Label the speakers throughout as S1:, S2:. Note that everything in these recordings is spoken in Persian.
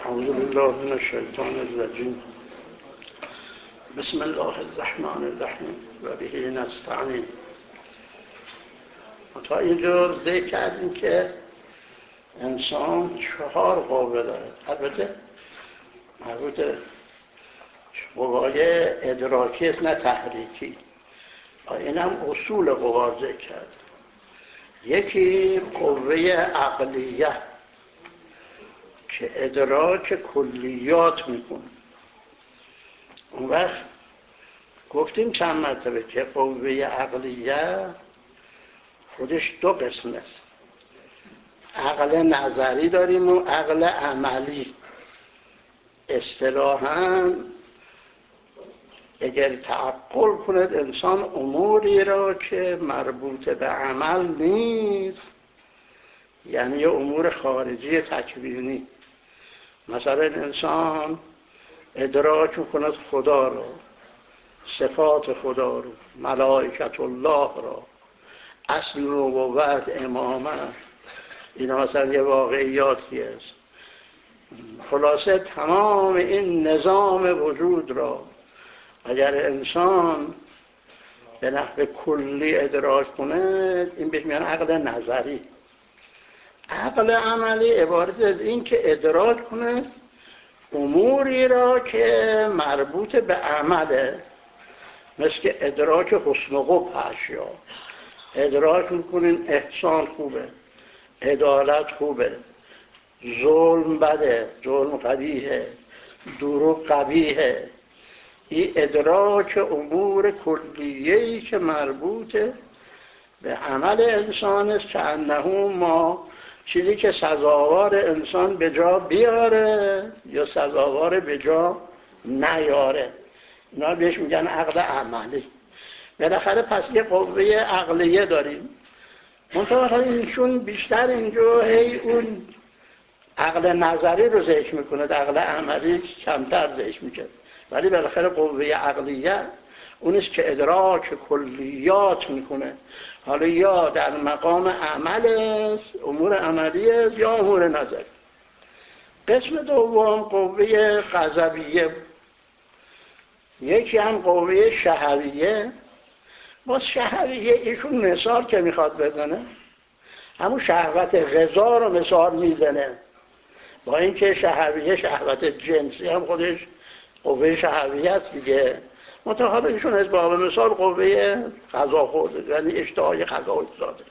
S1: اعوذ بالله من الشیطان الرجیم. بسم الله الرحمن الرحیم و به نستعین. تا اینجا ذکر کردیم که انسان 4 قوه داره، البته مربوط قوای ادراکی نه تحریکی. این هم اصول قوا ذکر کرد. یکی قوه عقلیه که ادراک کلیات میکنه. اون وقت گفتیم چند مرتبه که قوه عقلیه خودش 2 قسم است. عقل نظری داریم و عقل عملی. اصطلاحاً اگر تعقل کند انسان اموری را که مربوط به عمل نیست، یعنی امور خارجی تکوینی، مثلا انسان ادراک کند خدا را، صفات خدا را، ملائکت الله را، اصل نبوت، امامت، اینا مثلا یه واقعیاتی است. خلاصه تمام این نظام وجود را اگر انسان به نحو کلی ادراک کند، این بهش میگن عقل نظری. عقل عملی عبارت از این که ادراک کند اموری را که مربوط به عمله، مثل ادراک حسن و قبح اشیا. ادراک میکنین احسان خوبه، عدالت خوبه، ظلم بده، ظلم قبیحه، دروغ قبیحه. این ادراک امور کلیه‌ای که مربوط به عمل انسان است، که انه ما چیزی که سزاوار انسان به جا بیاره یا سزاوار به جا نیاره، اینا بهش میگن عقل عملی. بالاخره پس یه قوه عقلیه داریم. منطقه اینشون بیشتر اینجا هی اون عقل نظری رو ذکر میکنه، عقل عملی کمتر ذکر میکنه. ولی بالاخره قوه عقلیه اونیست که ادراک کلیات میکنه، حالا یا در مقام عمل است، امور عملی است، یا امور نظری. قسم دوم قوه غضبیه، یکی هم قوه شهویه. باز شهویه ایشون مثال که میخواد بزنه همون شهوت غذا رو مثال میزنه، با اینکه شهویه شهوت جنسی هم خودش قوه شهویه است دیگه. منتها ایشون از باب مثال قوه غذا خورده، یعنی اشتهای غذا اجزاده.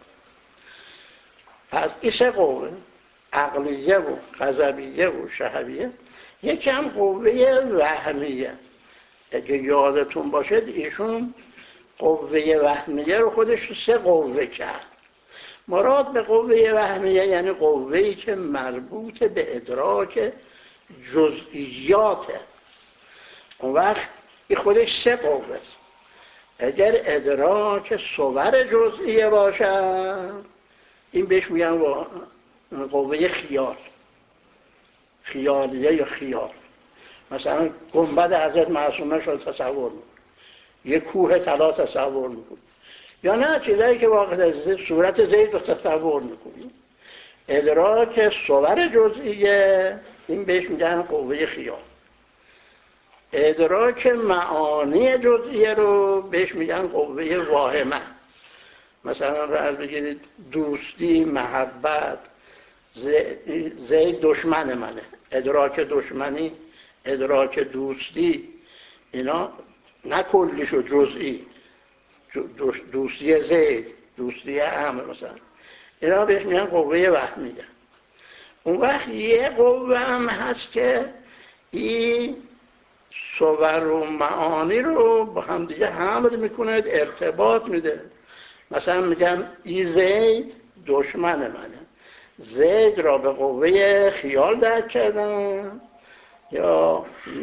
S1: پس این 3 قوه، عقلیه و غضبیه و شهویه. یکی هم قوه وهمیه. اگه یادتون باشد ایشون قوه وهمیه رو خودش 3 قوه کرد. مراد به قوه وهمیه یعنی قوه‌ای که مربوط به ادراک جزئیاته. اون وقت این خودش 3 قوه است. اگر ادراک صور جزئیه باشد، این بهش میگن قوه خیال، خیالیه یا خیال. مثلا گنبد حضرت معصومه شد تصور میکنه، یه کوه طلا تصور میکنه، یا نه چیزایی که واقعا صورت زید رو تصور میکنه. ادراک صور جزئیه این بهش میگن قوه خیال. ادراک معانی جزئیه رو بهش میگن قوه واهمه. مثلا فرض بگیرید دوستی، محبت، زید دشمن منه، ادراک دشمنی، ادراک دوستی، اینا نه کلیش و جزئی، دوستی زید، دوستی عمرو مثلا، اینا بهش میگن قوه وهمیه. اون وقت یه قوه هم هست که این صور و معانی رو با هم دیگه حمل میکنه، ارتباط میده. مثلا میگم این زید دشمن منه، زید را به قوه خیال درک کردم، یا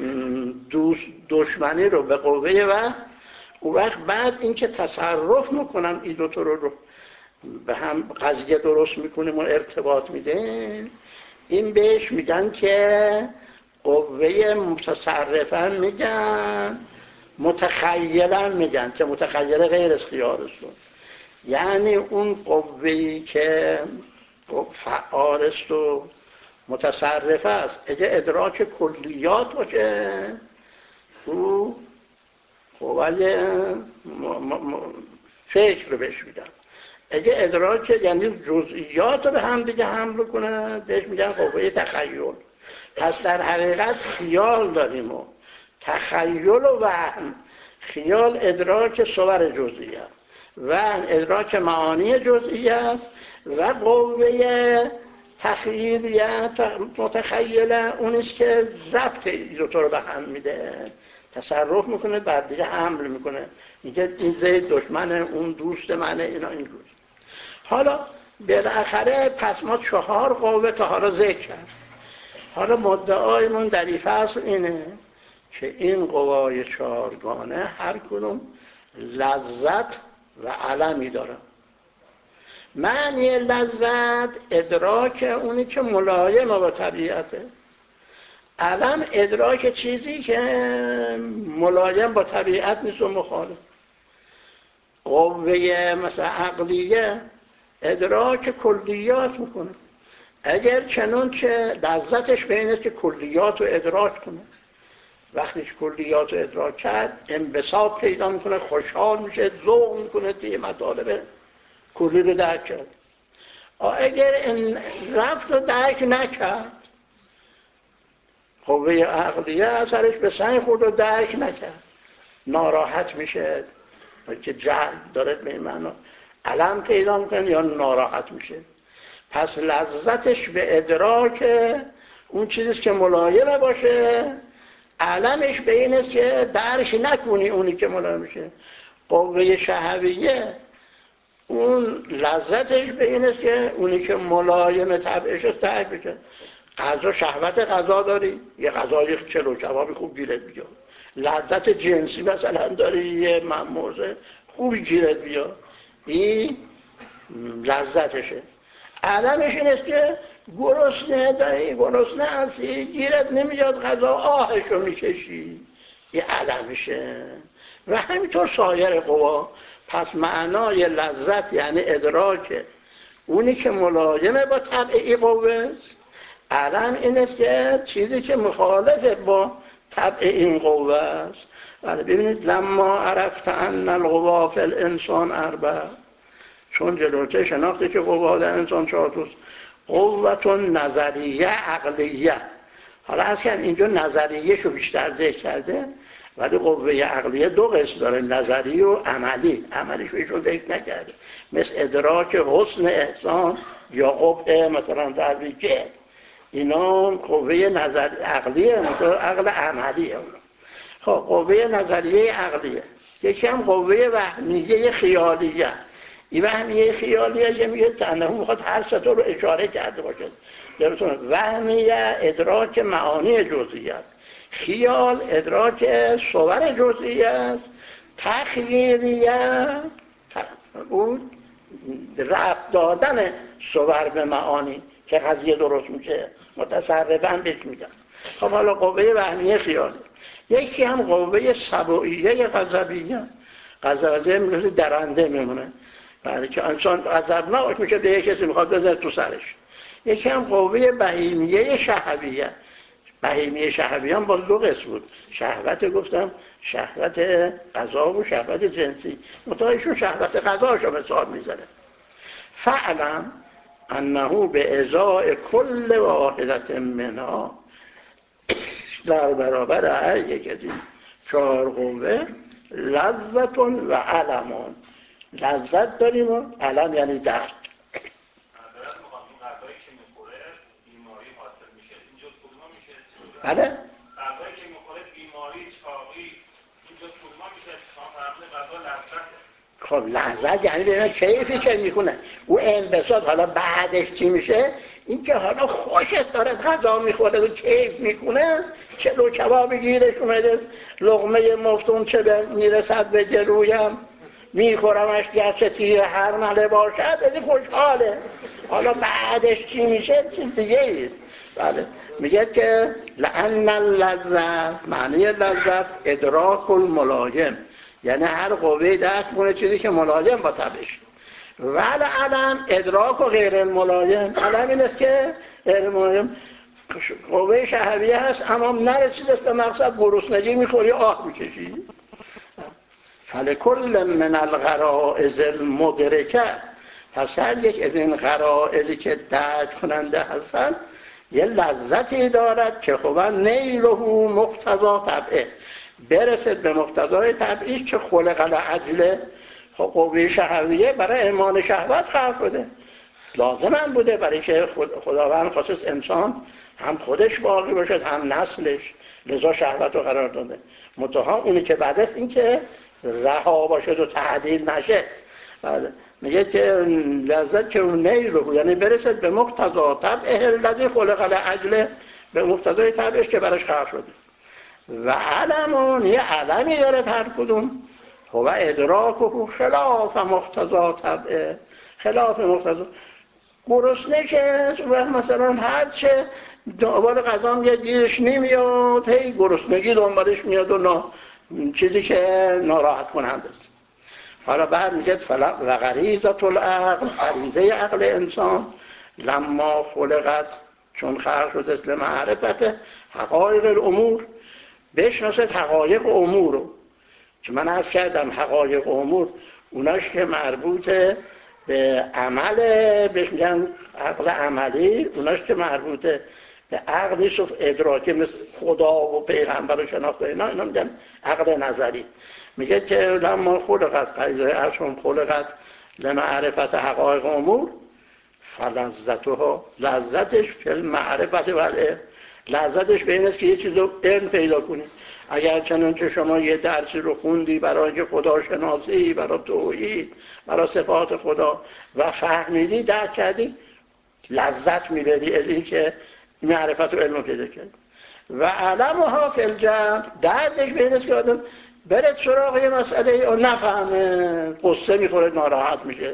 S1: دشمنی رو به قوه وهم. اون وقت بعد اینکه تصرف میکنم این دوتا رو به هم قضیه درست میکنیم و ارتباط میده، این بهش میگن که قوه متصرفا میگن، متخیلا میگن که متخیله غیر از خیالشون. یعنی اون قوهی که فعال است و متصرف است. اگه ادراک کلیات باشه او قوای فکر رو بهش میدن. اگه ادراک یعنی جزئیات رو به هم دیگه حمل کنه بهش میگن قوه تخیل. پس در حقیقت خیال داریم و تخیل و وهم. خیال ادراک صور جزئی است، وهم ادراک معانی جزئی است و قوه تخیلیت متخیله اونیست که ضبط این دو تا رو به هم میده، تصرف میکنه، بعد دیگه حمل میکنه، میگه این زید دشمنه، اون دوست منه، اینا اینجوری. حالا بالاخره پس ما 4 قوه تا حالا ذکر کرد. حالا مدعایمون در این فصل اینه که این قوای 4گانه هر کدوم لذت و علمی دارن. معنی لذت ادراک اونی که ملایم با طبیعته، علم ادراک چیزی که ملایم با طبیعت نیست و مخالف. قوه مثلا عقلیه ادراک کلیات میکنه، اگر چنون که لذتش به اینه که کلیات رو ادراک کنه. وقتی که کلیات رو ادراک کرد انبساط پیدا میکنه، خوشحال میشه، ذوق میکنه، دیگه مطالب کلی رو درک کرد. اگر این رفت رو درک نکرد، قوه عقلیه اثرش به سنگ خورد و درک نکرد، ناراحت میشه که جهل داره به این معنا علم پیدا میکنه یا ناراحت میشه. پس لذتش به ادراک اون چیزیست که ملایمه باشه، علمش به این است که درک نکنی اونی که ملایم میشه. قوه شهویه اون لذتش به این است که اونی که ملایم طبعش است درک بشه. غذا، شهوت غذا داری، یه غذای چلو کبابی خوب گیرت بیاد. لذت جنسی مثلا داری، یه موضوع خوبی گیرت بیاد، این لذتشه. علمش این است که گرسنه داری، گرسنه هستی، گیرت نمیاد غذا، آهشو میکشی، یه علمشه. و همینطور سایر قوا. پس معنای لذت یعنی ادراک اونی که ملایمه با طبع قوه است. علم این است که چیزی که مخالفه با طبع این قوه است. ولی ببینید لما عرفت ان القوا فی الانسان 4، چون جلوته شناخته که قوا در انسان 4 توست. قوت نظریه عقلیه. حالا اصلا اینجا نظریه شو بیشتر ذکر کرده، ولی قوه عقلیه 2 قسم داره، نظری و عملی. عملیش رو ایشون ذکر نکرده، مثل ادراک حسن احسان یا قبح مثلا تحویل جهل، اینا قوه نظر عقلیه، عقل عملیه اونا. خب قوه نظریه عقلیه. یکی هم قوه وهمیه خیالیه. این وهمیه خیالیه که میگه تنها میخواد هر سطح رو اشاره کرده باشه. وهمیه ادراک معانی جزئی است، خیال ادراک صور جزئی است، تخیلیه اون ربط دادن صور به معانی که قضیه درست میشه، متصرفاً بهش میگن. خب حالا قوه وهمیه خیالی. یکی هم قوه سبوعیه غضبیه. غضبیه میگه درنده میمونه، برای که انسان غضبناک میشه، به یک کسی میخواد بزنه تو سرش. یکی هم قوه بهیمیه شهویه. بهیمیه شهویه هم باز 2 قسم بود، شهوت گفتم، شهوت غذا و شهوت جنسی. متأیشون شهوت غذاشو مثال میزنه. فعلم انه به ازای کل واحدت منها، در برابر هر یک از این 4 قوه لذت و علم. لذت داریم و علم یعنی درد. بله؟ غذایی که میخوره بیماری، چاقی، این جز کدوما میشه؟ شما فرمونه غذا لذته. خب لذت یعنی ببینه کیفی که میکنه او انبساط. حالا بعدش چی میشه؟ این که حالا خوشت داره غذا میخوره و کیف میکنه، چلو کباب گیرش اومده، لقمه مفتون چه میرسد به گلویم، میخورمش گرچه تیر هر مله باشد، این خوشحاله. حالا بعدش چی میشه چیز دیگه ایست. بله میگه که لأن اللذت، معنی لذت ادراک الملایم، یعنی هر قوه درک کنه چیزی که ملایم با طبعش. ولی علم ادراک و غیر الملایم. علم این است که غیر ملایم، قوه شهویه هست اما نرسیدست به مقصد، گرسنگی میخوری، آه میکشی. فلکل من الغرائز المدرکه، پس هر یک از این غرائزی که درک کننده هستن یه لذتی دارد که هو نیله مقتضا طبعه، برسد به مقتضای طبعیش که خلق لعجله. قوه شهویه برای امان شهوت خلق شده، لازم هم بوده، برای که خداوند خواست انسان هم خودش باقی باشد هم نسلش، لذا شهوت رو قرار داده. منتها اونی که بعد است این که رها باشد و تعدیل نشه. میگه که لذت که اون نیله، یعنی برسد به مقتضا طبعه الذی خلق لعجله، به مقتضای طبعش که براش خلق شده. و علمون، یه علمی داره هر کدوم، هو ادراکه خلاف مقتضا طبعه، خلاف مقتضا. گرسنه شد و مثلا هرچه دنبال غذا یه گیرش نمیاد، هی گرسنگی دنبالش میاد و چیزی که ناراحت کننده است. حالا بعد میگه و غریزة العقل، غریزه عقل انسان، لما خلقت، چون خلق شده لمعرفت حقایق الامور، بشناسد حقایق امور رو. که من عرض کردم حقایق امور اوناش که مربوطه به عمله بهش میگن عقل عملی، اوناش که مربوطه به عقلش و ادراکی مثل خدا و پیغمبر و شناخت اینا میگن عقل نظری. میگه که لما خلقت، قضیه ارشون خلقت لمعرفت حقایق امور، فلذتها، لذتش فی المعرفت و العلم، لذتش به این است که یه چیز رو علم پیدا کنی. اگر چنانچه شما یه درسی رو خوندی برای که خدا شناسی، برای توحید، برای صفات خدا و فهمیدی، درک کردی، لذت میبری از این که معرفت و علم پیدا کردی. و علمها فی الجمع، دردش به این است که آدم برد سراغ یه مسئله و نفهمه، قصه میخوره، ناراحت میشه.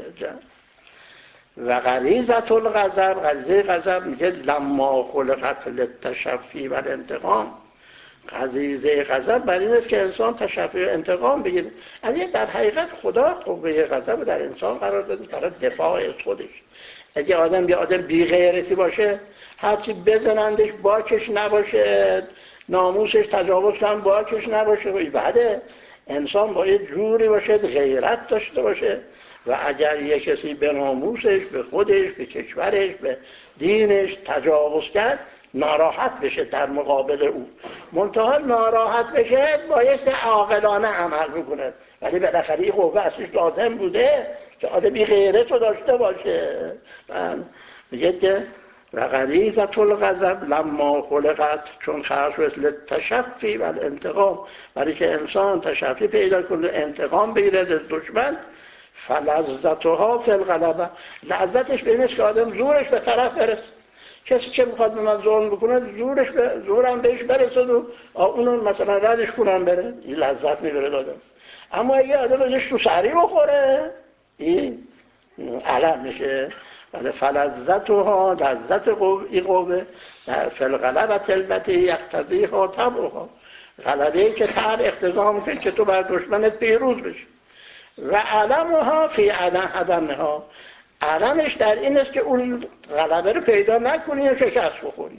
S1: و غریزة الغضب، غریزه غضب میگه لما خلقت للتشفی و الانتقام، غریزه غضب برای این است که انسان تشفی و انتقام بگیره. یعنی در حقیقت خدا قوه غضب در انسان قرار داده برای دفاع از خودش. اگه یه آدم بی غیرتی باشه، هرچی بزنندش باکش نباشه، ناموسش تجاوز کنن باکش نباشه، بعده انسان باید جوری باشه، غیرت داشته باشه. و اگر یک کسی به ناموسش، به خودش، به کشورش، به دینش تجاوز کرد، ناراحت بشه در مقابل او. منتها ناراحت بشه بایستی عاقلانه عمل بکنه، ولی بالاخره این قوه اصلش لازم بوده که آدمی غیرت رو داشته باشه. میگه که و غریزة الغضب لما خلقت، چون خلق شد للتشفی و الانتقام، برای که انسان تشفی پیدا کنه، انتقام بگیره از دشمن. فلذتها فی الغلبه، لذتش به این است که آدم زورش به طرف برسه. کسی که میخواد به من ظلم بکنه، زورم بهش برسد و اونو مثلا ردش کنم بره، این لذت میبره دادم. اما اگه آدم ازش تو سری بخوره، این علم میشه. فلذتها، لذت این قوه در فی الغلبه التي یقتضیها طبعها، غلبه‌ای که طبع اقتضا میکنه که تو بر دشمنت پیروز بشی. و علمها فی عدمها، علمش در این است که اون غلبه رو پیدا نکنی و شکست بخوری.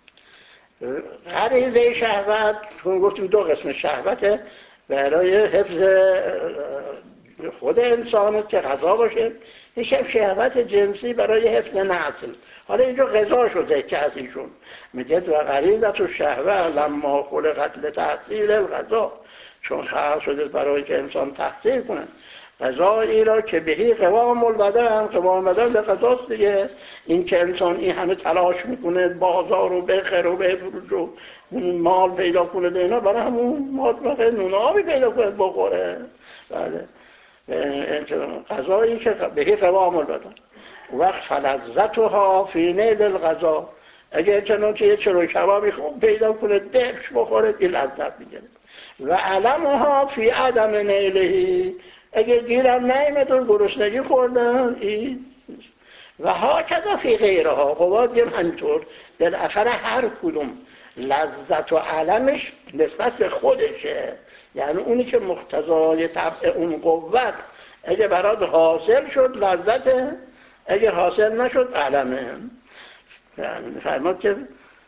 S1: غریزه شهوت، چون گفتیم دو قسم شهوته، برای حفظ خود انسان که غذا باشه، یکم شهوت جنسی برای حفظ نسل. حالا اینجا غذا شده که از ایشون میگه و غریزة الشهوه لما خلقت لتحصیل الغذا، چون خلق شده برای که انسان تحصیل کنه غذایی را که بهی قوام البدن، قوام بدن به غذاست دیگه. این که انسان این همه تلاش میکنه بازار رو بخره و بفروشه و مال پیدا کنه، اینا برای همون مال نون آبی پیدا کنه بخوره. بله، غذایی که بهی قوام البدن. وقت فلذتها فی نیل الغذا، اگه چنانچه یه چلو کبابی خوب پیدا کنه دلش بخوره، این لذت میگیره. و علمها فی عدم نیلهی، اگر گیرم نیمد و گرسنگی خوردن، این و ها کذا فی غیرها، قواد هم همینطور. بالاخره هر کدوم لذت و علمش نسبت به خودشه، یعنی اونی که مقتضای طبع اون قوت اگه برات حاصل شد لذته، اگه حاصل نشد علمه. یعنی فرماد که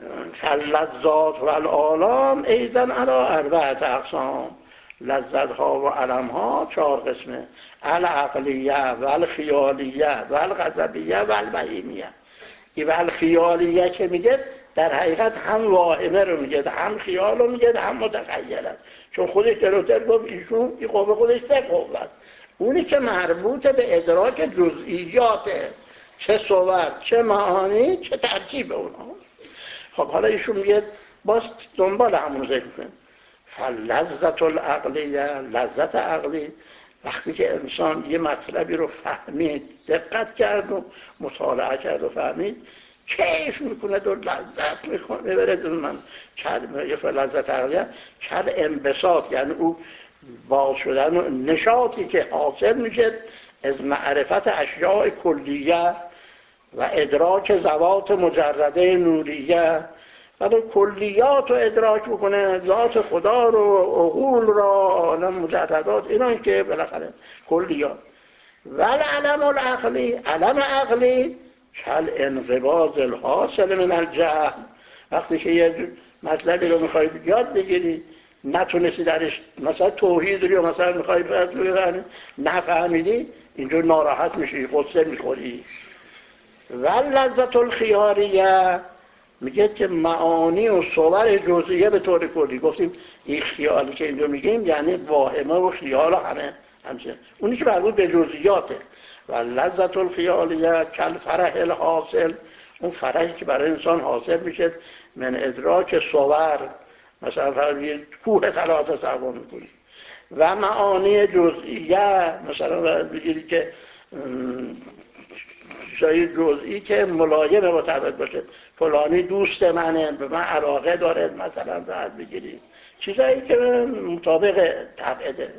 S1: فاللذات و الآلام ایضا علی اربعة اقسام، لذت ها و علم ها 4 قسمه: العقلیه و الخیالیه و الغضبیه و البهیمیه. این و الخیالیه که میگه در حقیقت هم واهمه رو میگه، هم خیال رو میگه، هم متخیله، چون خودش جلوتر گفت ایشون این قوه خودش 3 قوه است. اونی که مربوط به ادراک جزئیاته، چه صور، چه معانی، چه ترکیب اونها. خب حالا ایشون میگه باز دنبال همون ذکر کنیم. فلذت العقلیه، لذت عقلی، وقتی که انسان یه مطلبی رو فهمید، دقت کرد و مطالعه کرد و فهمید، کیف میکنه و لذت میکنه، میبره من یه لذت عقلیه کل انبساط، یعنی او باز شدن و نشاطی که حاصل میشه از معرفت اشیاء کلیه و ادراک ذوات مجرده نوریه و کلیات رو ادراک بکنه، ذات خدا رو، عقول را، عالم مجردات، اینا که بالاخره کلیات. ولی علم العقلی، علم عقلی کل انقباض الحاصل من الجهل، وقتی که یه مطلبی رو میخوای یاد بگیری نتونستی درش، مثلا توحید رو مثلا میخوای بفهمی نفهمیدی، اینجور ناراحت میشی، غصه میخوری. و لذت الخیالیه میگه که معانی و صور جزئیه به طور کلی، گفتیم این خیالی که اینجا میگیم یعنی واهمه و خیال همچنین اونی که مربوط به جزئیاته. و لذت الخیالیه کل فرح الحاصل، اون فرحی که برای انسان حاصل میشه من ادراک صور، مثلا فرض کوه طلا تصور میکنی، و معانی جزئیه، مثلا بگیری که چیزای جزئی که ملایم مرتبط باشه، فلانی دوست منه، به من علاقه داره، مثلا باید بگیری چیزایی که مطابق طبعه.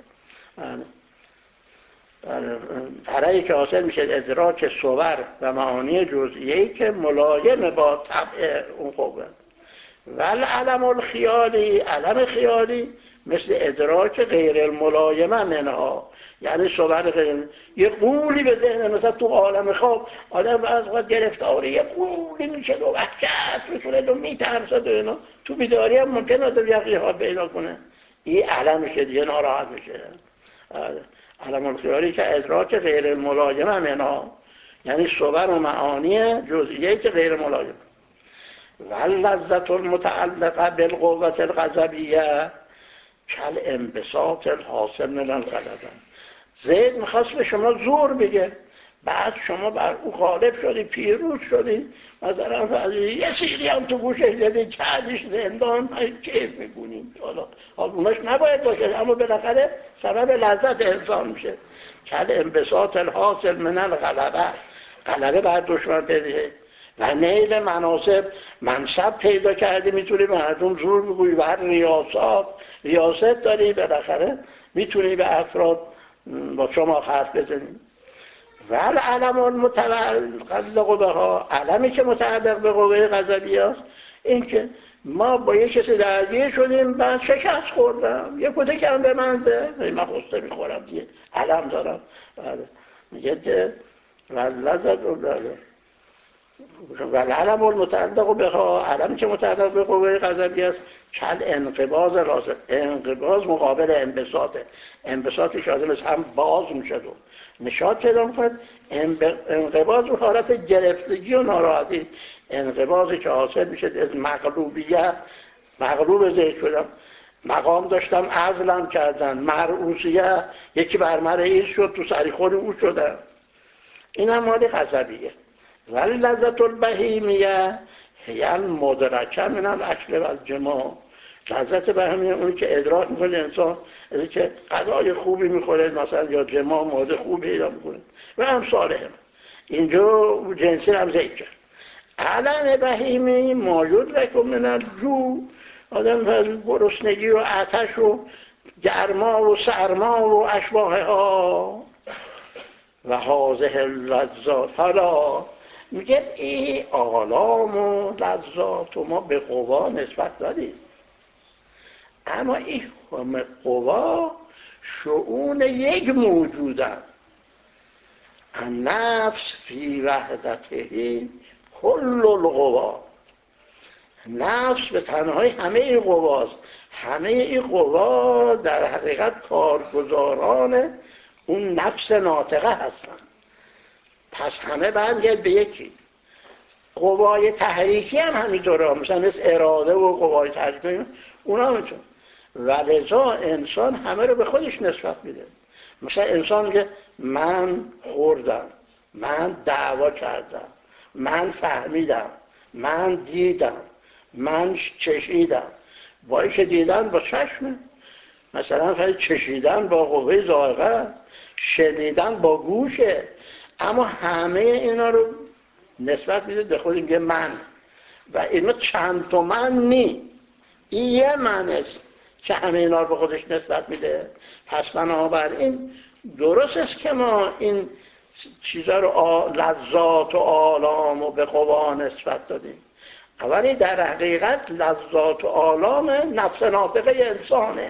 S1: فرعی که حاصل میشه ادراک صور و معانی جزئیه‌ای که ملایم با طبع اون قوه. ول علم الخیالی، علم خیالی مثل ادراک غیر الملایمه منها، یعنی صور غیر، یه قولی به ذهن، مثلا تو عالم خواب آدم از وقت گرفتاری یه قولی میشه و وحشت میکنه و میترسد و اینا، تو بیداری هم ممکن آدم یقی حال پیدا کنه، این علمشه دیگه، ناراحت میشه. علم الخیالی که ادراک غیر الملایمه منها، یعنی صور و معانی جزئیه‌ای که غیر ملایم. واللذت المتعلقه بالقوة الغضبیه کل انبساط الحاصل من الغلبه. زید میخواست به شما زور بگه، بعد شما بر او غالب شدی، پیروز شدی، مثلا یه سیلی هم تو گوشش دادی، کردیش زندان، کیف میکنیم. حالا اوناش نباید باشه، اما بالاخره سبب لذت انسان میشه. کل انبساط الحاصل من الغلبه، غلبه بر دشمن پیدا و نیل مناسب، منصب پیدا کردی، میتونی مردم زور بگویی، و ریاست داری، بالاخره میتونی به افراد با شما حرف بزنی. و العلم المتعلق بها، علمی که متعلق به قوه غضبیه است، این که ما با یک کسی درگیر شدیم، بعد شکست خوردم، یک کده کم به من زد، من غصه میخورم دیگه، علم دارم. میگه که لذت و العلم المتعلق بها، علم که متعلق به قوه غضبی است کل انقباض لازم، انقباض مقابل انبساطه، انبساطی که آدم هم باز میشد و نشاط پیدا میکند، انقباض و حالت گرفتگی و ناراحتی، انقباضی که حاصل میشه از مغلوبیت، مغلوب ذهن شدم، مقام داشتم عزلم کردن، مرعوسیه، یکی بر من رئیس شد، تو سریخور او شدم، این هم مالی غضبیه. ولی لذت البهیمیه هی المدرکه من الاکل و الجماع، لذت بهیمیه اونی که ادراک میکنه انسان، از که غذای خوبی میخوره، مثلا یا جماع ماده خوبی پیدا میکنه و امثال هم. اینجا جنسی هم ذکر کرد. علم بهیمی ما یدرک من الجوع، آدم گرسنگی و آتش و گرما و سرما و اشباهه ها و حاضه لذات. حالا میگه این آلام و لذات و ما به قوا نسبت داریم، اما این همه قوا شؤون یک موجودن، النفس فی وحدته کل القوا، نفس به تنهایی همه این قواست. همه این قوا در حقیقت کارگزاران اون نفس ناطقه هستن. پس همه برمیگرد به یکی. قوای تحریکی هم همینطوره، مثلا مثل اراده و قوای تحریکی اونا همینطور. ولذا انسان همه رو به خودش نسبت میده. مثلا انسان میگه من خوردم، من دعوا کردم، من فهمیدم، من دیدم، من چشیدم. با این که دیدن با چشم، مثلا فرض چشیدن با قوه ذائقه، شنیدن با گوشه، اما همه اینا رو نسبت میده به خود، میگه من. و اینا چند تا من نی، این یه من است که همه اینا رو به خودش نسبت میده. پس بنابراین درست است که ما این چیزا رو لذات و آلام و به قوا نسبت دادیم، ولی در حقیقت لذات و آلام نفس ناطقه انسانه.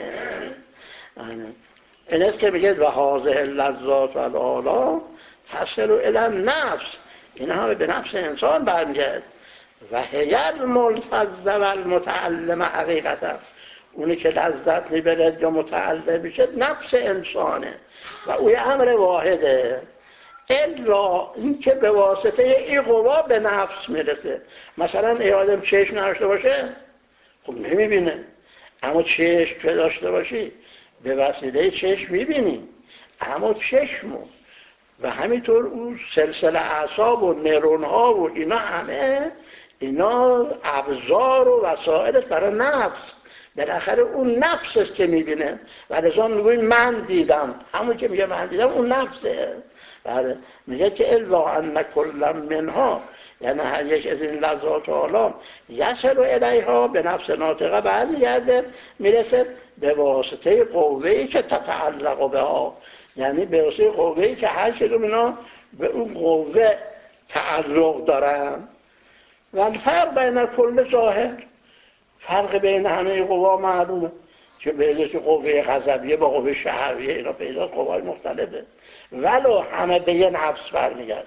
S1: این است که میگه و هذه اللذات و الآلام تصل الی النفس، این همه به نفس انسان برمیگرد. و هی الملتذ و المتعلم حقیقتا، اونی که لذت میبرد یا متعلم میشه نفس انسانه و اوی امر واحده. الا این که به واسطه این قوا به نفس میرسه. مثلا ای آدم چشم نداشته باشه خب نمیبینه، اما چشم که داشته باشی به وسیله چشم میبینی. اما چشمو و همینطور اون سلسله اعصاب و نرون ها و اینا همه اینا ابزار و وسایل است برای نفس. بالاخره اون نفس است که میبینه و لذا میگویم من دیدم، همون که میگه من دیدم اون نفسه. بله میگه که الا ان کل منها، یعنی هر یک از این لذات و آلام یصل الیها به نفس ناطقه برمیگرده، میرسه به واسطه قوه‌ای که تتعلق بها، یعنی به واسطه قوه‌ای که هر کدوم اینا به اون قوه تعلق دارن. و الفرق بین کل ظاهر، فرق بین همه قوا معلومه که به که قوه غضبیه با قوه شهویه اینا پیدا قوای مختلفه، ولو همه به یه نفس برمیگرد.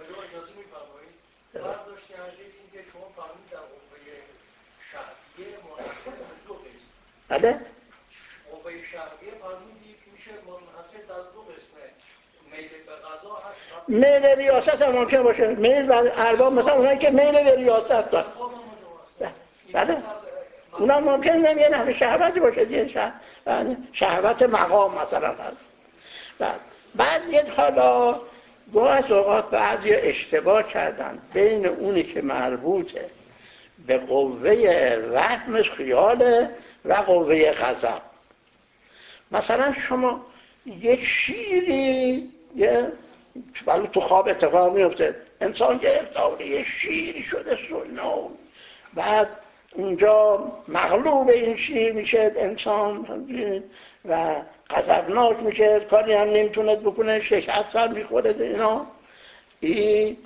S2: برداشت کردید این که شما فهمید در قوه شهریه منحصر در دو قسم.
S1: بله؟
S2: قوه شهریه فهمیدید میشه منحصر در دو قسمه، میل به غذا هست.
S1: میل ریاست هم ممکن باشه، میل و ارباب، مثلا اونایی که میل به ریاست دارن، بله اونا ممکن نمیه نحو شهوتی باشه دیگه، شهوت مقام مثلا هست. بعد یه حالا گاه از اوقات بعضی اشتباه کردن بین اونی که مربوطه به قوه وهم خیاله و قوه غضب. مثلا شما یه شیری ولی تو خواب اتفاق میفته، انسان گرفتار یه شیری شده سلنون، بعد اونجا مغلوب این شیر میشه انسان و غضبناک میشه، کاری هم نمیتونه بکنه، شکست هم میخوره. اینا این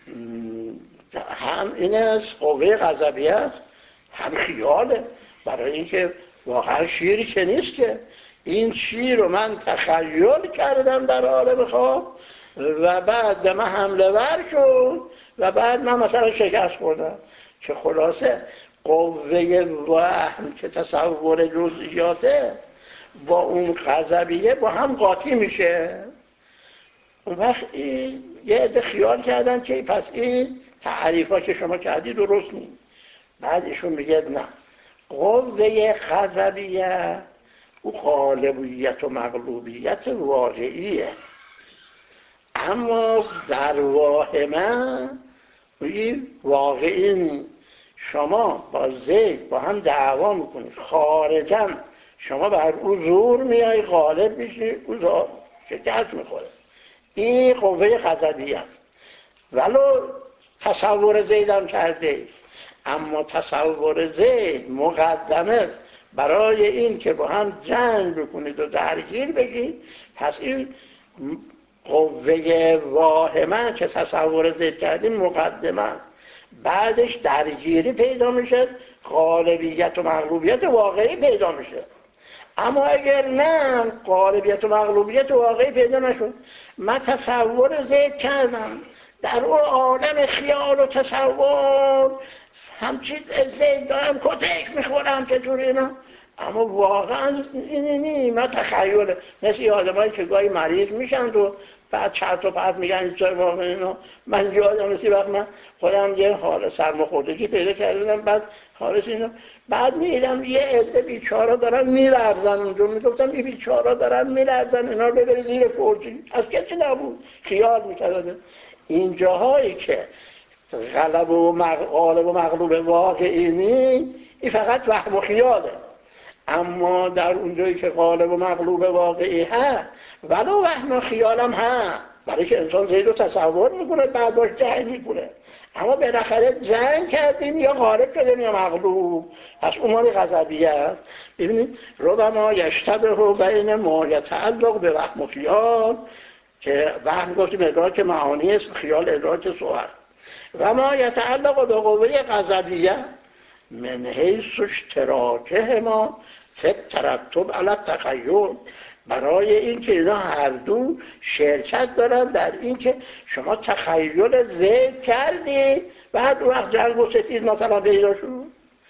S1: هم این است قوه غضبیه است، هم خیاله، برای اینکه واقعا شیری که نیست که این شیر رو من تخیل کردم در عالم خواب و بعد به من حمله ور شد و بعد من مثلا شکست خوردم. که خلاصه قوه وهم که تصور جزئیاته با اون غضبیه با هم قاطی میشه. اون وقت یه عده خیال کردن که پس این تعریفا که شما کردی درست نیست. بعد ایشون میگه نه، قوه غضبیه او غالبیت و مغلوبیت واقعیه، اما در واهمه واقعی نیست. شما با زید با هم دعوا میکنید، خارجا شما بر او زور میای، غالب میشی، او شکست میخوره. این قوه غضبیه، ولو تصور زیدم کرده، اما تصور زید مقدمه برای این که با هم جنگ بکنید و درگیر بشید. پس این قوه واهمه که تصور زید کردیم مقدمه، بعدش درگیری پیدا میشه، غالبیت و مغلوبیت واقعی پیدا میشه. اما اگر نه غالبیت و مغلوبیت واقعی پیدا نشد، من تصور زید کردم در اون عالم خیال و تصور همچین زید دارم کتک میخورم چطور اینا، اما واقعا اینی من تخیله، مثل یه آدمایی که گاهی مریض میشن و بعد چرت و پرت میگن چه واقعا اینا. من یادم رسی وقت من خودم یه حال سرماخوردگی پیدا کردم، بعد حالش اینا، بعد میدیدم یه عده بیچارا دارن میلرزن اونجا، میگفتم این بیچارا دارن میلرزن، اینا رو ببرید زیر کرسی، از کسی نبود، خیال میکردم این جاهایی که غلب و غالب و مغلوب واقعی نی، این فقط وهم و خیاله. اما در اونجایی که غالب و مغلوب واقعی هست ولو وهم و خیالم هست، برای که انسان زید رو تصور میکنه بعد باش جنگ میکنه، اما بالاخره جنگ کردیم یا غالب شدیم یا مغلوب، پس اون مال غضبیه است. ببینید ربما یشتبه بین ما یتعلق به وهم و خیال، که وهم گفتیم ادراک معانی است، خیال ادراک صور، و ما یتعلق به قوه غضبیه من حیث اشتراکهما فی الترتب علی التخیل، برای اینکه اینا هر دو شرکت دارن در اینکه شما تخیل ذکر کردی بعد وقت جنگ و ستیز مثلا پیدا شد.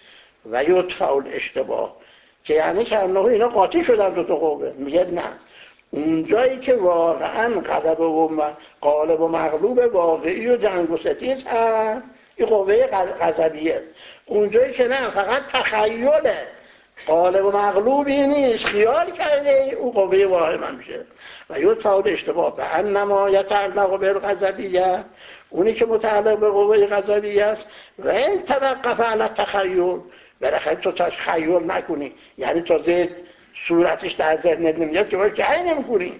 S1: و یدفع الاشتباه، که یعنی که اینا قاطی شدن دو تا قوه. میگه نه، اونجایی که واقعا غلب و غالب و مغلوب واقعی و جنگ و ستیز هست این قوه غضبیه، اونجایی که نه فقط تخیله غالب و مغلوبی نیست خیال کرده اون قوه واهمه میشه. و یدفع الاشتباه به انما یتعلق بالغضبیه، اونی که متعلق به قوه غضبیه است، و این توقف علی التخیل، بالاخره تو تخیل نکنی، یعنی تازه صورتش در ذهنت نمیاد که باید جهی نمیکنی.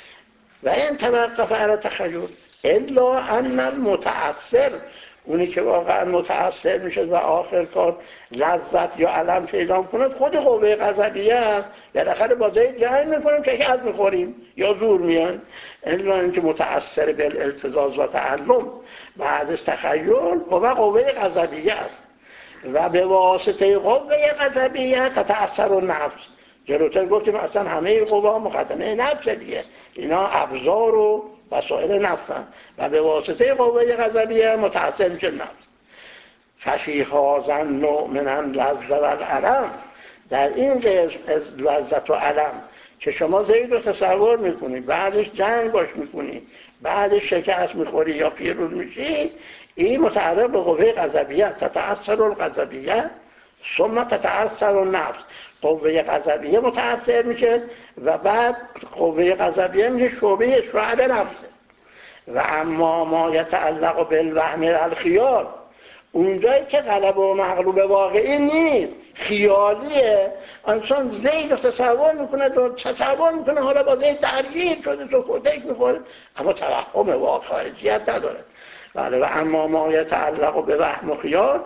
S1: و این توقف علی تخیل الا ان المتأثر، اونی که واقعا متأثر میشه و آخر کار لذت یا علم پیدا کنه خود قوه غضبیه است، بالاخره با زید جهی میکنیم که از میخوریم یا زور میاد. الا اینکه متأثر بالالتزاز و تعلم بعد از تخیل قوه غضبیه است، و به واسطه قوه غضبیه تتأثر النفس. جلوتر گفتیم اصلا همه قوا مقدمه نفس دیگه، اینا ابزار و وسایل نفسن، و به واسطه قوه غضبیه متأثر میشه نفس. ففی هذا النوع من اللذة والألم، در این قسم از لذت و علم که شما زید رو تصور میکنید بعدش جنگ باش میکنید بعدش شکست میخوری یا پیروز میشی، این متعلق به قوه غضبیه، تتأثر الغضبیه ثم تتأثر النفس، قوه غضبیه متأثر میشه و بعد قوه غضبیه میشه شعب نفسه. و اما ما یتعلق بالوهم الخیال، اونجایی که غلب و مغلوب واقعی نیست خیالیه، انسان زید رو تصور میکنه حالا با زید درگیر شده تو کتک میخوره، اما توهم واقع خارجیت نداره. بله. و اما ما یتعلق به وهم و خیال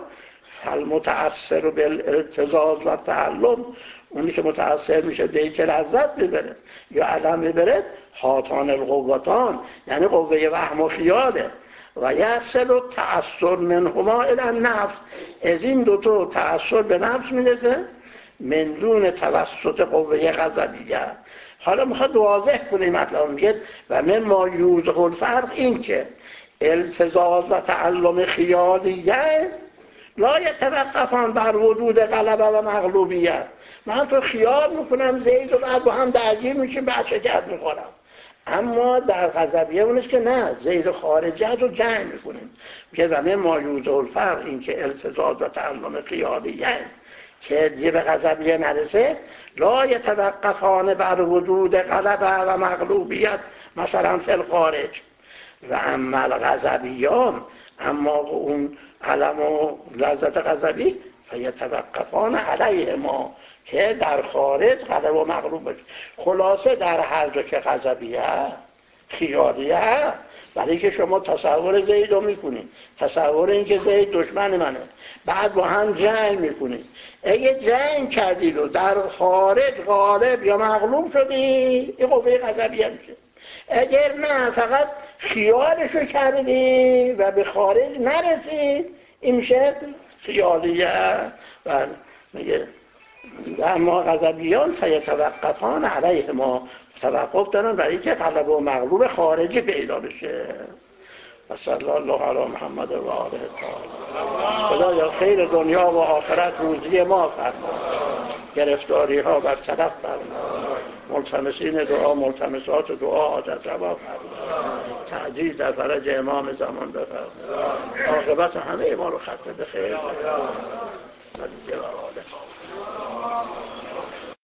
S1: فالمتأثر بالالتزاز و تعلم، اونی که متأثر میشه به اینکه لذت ببره یا علم ببره، هاتان القوتان، یعنی قوه وهم و خیاله، و یصل تأثر منهما الی النفس، از این دوتا تأثر به نفس میرسه من دون توسط قوه غضبیه. حالا میخواد واضح کنه مطلب، میگه و مما یوضح الفرق این که التزاز و تعلم خیالیه لا یتوقفان بر وجود غلبه و مغلوبیت. من تو خیال میکنم زید و بعد با هم درگیر میشیم بعد شکست میخورم، اما در غضبیه اونش که نه، زید خارجی هست و جنگ میکنیم. میگه و مما یوضح الفرق این که التزاز و تعلم خیالیه که دیگه به غضبیه نرسه، لا یتوقفان بر وجود غلبه و مغلوبیت مثلا فی الخارج. و اما الغضبیان، اما اون علم و لذت غضبی فیتوقفان علیه ما، که در خارج غلب و مغلوب بشه. خلاصه در هر جا که غضبیه خیالیه، برای که شما تصور زید رو میکنید، تصور این که زید دشمن منه، بعد با هم جنگ میکنید، اگه جنگ کردید و در خارج غالب یا مغلوب شدی این قوه غضبیه میشه. اگر نه فقط خیالشو کردی و به خارج نرسید این میشه خیالیه. و میگه و اما غضبیان فیتوقفان علیه ما، توقف دارن برای که غلبه و مغلوب خارجی پیدا بشه. و صلی الله علی محمد و آله الطاهرین. خدایا خیر دنیا و آخرت روزی ما فرما، گرفتاری ها برطرف فرما، ملتمسین دعا ملتمسات دعا حاجت روا فرما، تعجیل در فرج امام زمان بفرما، عاقبت همه ما رو ختم به خیر.